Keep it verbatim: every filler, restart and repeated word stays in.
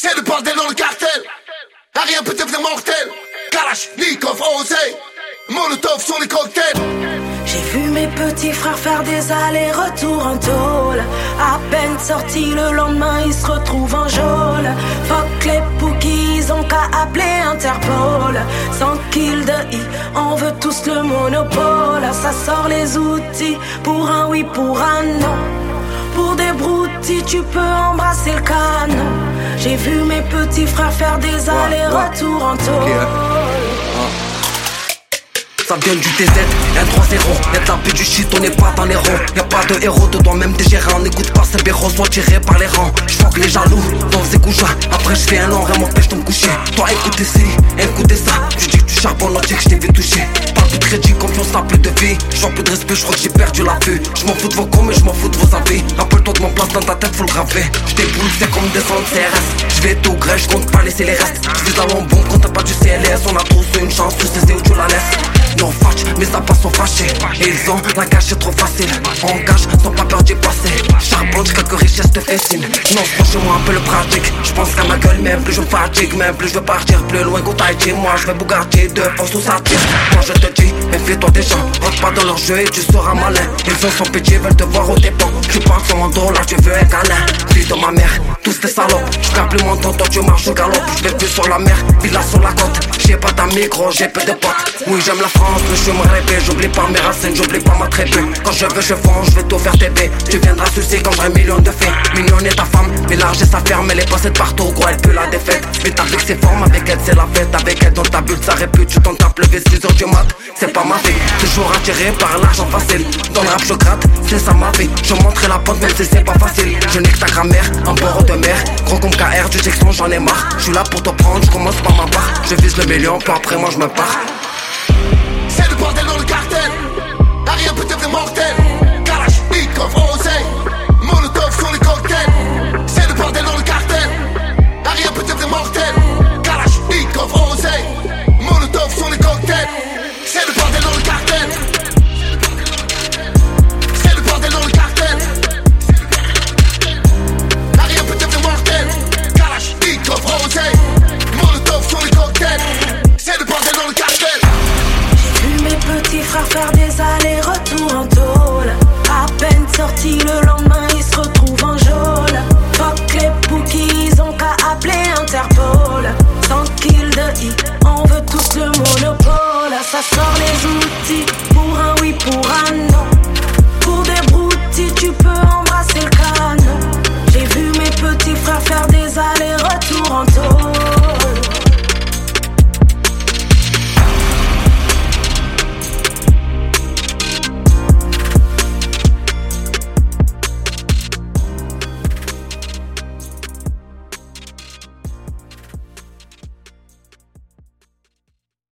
C'est le bordel dans le cartel. Rien peut devenir mortel. Kalachnikov, osé. Molotov sur les cocktails. J'ai vu mes petits frères faire des allers-retours en tôle. À peine sortis le lendemain, ils se retrouvent en geôle. Fuck les bookies, ils ont qu'à appeler Interpol. Sans kill de i, on veut tous le monopole. Ça sort les outils, pour un oui, pour un non. Pour des broutilles, tu peux embrasser le canon. J'ai vu mes petits frères faire des allers-retours en tôle. Okay, hein. Ça vient du T Z, un trois zéro. Y'a de la pute, du shit, on n'est pas dans les ronds. Y'a pas de héros dedans, même des gérants. N'écoute pas ces béros, soit tirés par les rangs. J'fuck les jaloux, dans ces couchas. Après j'fais un an, rien m'empêche de me coucher. Toi écoutez ci, écoutez ça. Tu dis que tu charbonnes, on dit que j't'ai vu toucher. Pas plus de crédit, confiance, n'a plus de vie. J'vois plus de respect, j'crois que j'ai perdu la vue. J'm'en fous de vos cons, mais j'm'en fous de vos avis. Rappelle-toi de mon place dans ta tête, faut le graver. J'déboule, c'est comme des centres C R S. J'vais tout gré, j'compte pas laisser les restes. J'vise à l'embon, quand t'as pas du C L S. On a tous une chance, tu sais où tu la laisses. Non fâche, mais ça passe sont fâchés. Et ils ont la gâche trop facile. Engage sans pas peur d'y passer. Charbonne, quelques richesses te fascinent. Non, franchement un peu le pratique. J'pense qu'à ma gueule, même plus je me fatigue. Même plus je veux partir plus loin qu'au Tahiti. Moi je vais Bugatti, de force où ça tire. Moi je te dis, méfie-toi des gens. Rentre pas dans leur jeu et tu seras malin. Ils ont son pitié, veulent te voir au dépens. Tu parles sur mon dos, là tu veux un câlin. Fils de ma mère, tous des salopes. J'capte plus mon temps, toi tu marches au galop. J'vais plus sur la mer, villa sur la côte. J'ai pas ta micro, j'ai peu de potes. Oui j'aime la France, mais je me rêver. J'oublie pas mes racines, j'oublie pas ma tribu. Quand je veux je fonce, je vais tout faire T B. Tu viendras sucer quand j'aurai un million de faits. Million est ta femme, mais l'argent et sa ferme. Elle est passée de partout, gros elle pue la défaite. Mais t'as vu que c'est forme, avec elle c'est la fête. Avec elle dans ta bulle ça répute, tu t'en tapes levé six heures du mat. C'est pas ma vie, toujours attiré par l'argent facile. Dans le rap je gratte, c'est ça ma vie. Je montrerai la pente même si c'est pas facile. Je nique ta grammaire, en bord de mer. Gros comme K R, du Jackson j'en ai marre. Je suis là pour te prendre, je commence par ma part. Je vise le million, puis après moi je me pars. C'est le bordel dans le cartel. Rien peut devenir mortel. Kalachnikov, osé.